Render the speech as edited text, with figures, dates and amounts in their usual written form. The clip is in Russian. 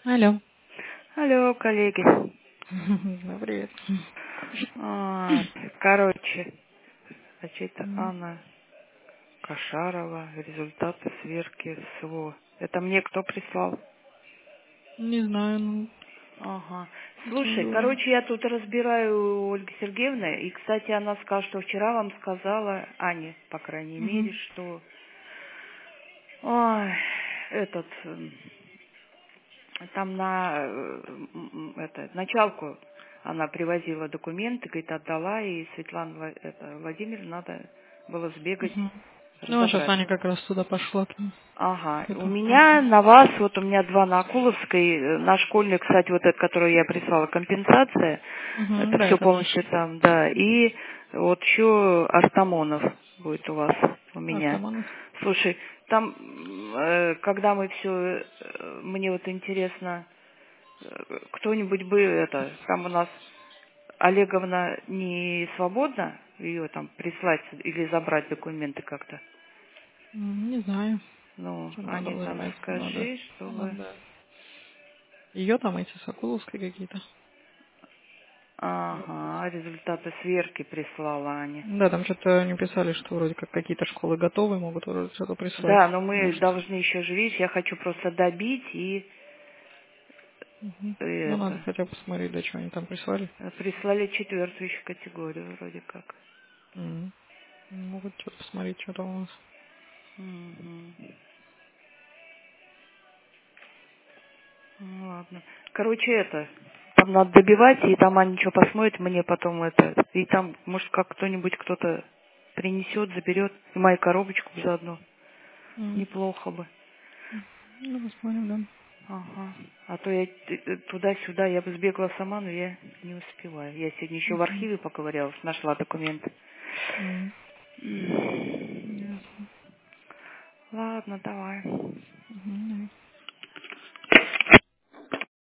Алло. Алло, коллеги. Ну, привет. А, короче, это М, Анна Кошарова, результаты сверки СВО. Это мне кто прислал? Не знаю, ну, Ага. Слушай, цензура. короче, я тут разбираю у Ольги Сергеевны, и, кстати, она сказала, что вчера вам сказала, Аня, по крайней мере, Угу. что ой, этот, там на началку она привозила документы, говорит, отдала, и Светлана Владимировна надо было сбегать, Угу. Ну, а сейчас разобрать. Аня как раз туда пошла к ним. Ага, К у этому. меня на вас, вот у меня два на Акуловской, на школьной, кстати, вот это, которую я прислала, компенсация, Угу, это да, все это наш. полностью там, да, и вот еще Артамонов будет у вас, у меня. Артамонов. Слушай, там, когда мы все, мне вот интересно, кто-нибудь бы это, там у нас Олеговна не свободна ее там прислать или забрать документы как-то? Не знаю. Ну, Что надо Ане там вызывать. Надо. скажи, чтобы... Надо. Ее там эти Соколовские какие-то. Ага, результаты сверки прислала Аня. Да, там что-то они писали, что вроде как какие-то школы готовы, могут вроде что-то прислать. Да, но мы Может. должны еще же, видишь, я хочу просто добить Угу. и Ну, надо это. хотя бы посмотреть, да, что они там прислали. Прислали четвертую еще категорию вроде как. Угу. Могут что-то посмотреть, что там у нас. Мгм. Ну, ладно. Короче, это, там надо добивать, и там Аня что посмотрит, мне потом это, и там, может, как кто-нибудь, кто-то принесет, заберет, и мою коробочку заодно. М. Неплохо бы. Ну, посмотрим, да. Ага. А то я туда-сюда, я бы сбегала сама, но я не успеваю. Я сегодня еще в Мгм. архиве поковырялась, нашла документы. М. М. Ясно. Ладно, давай. Мгм.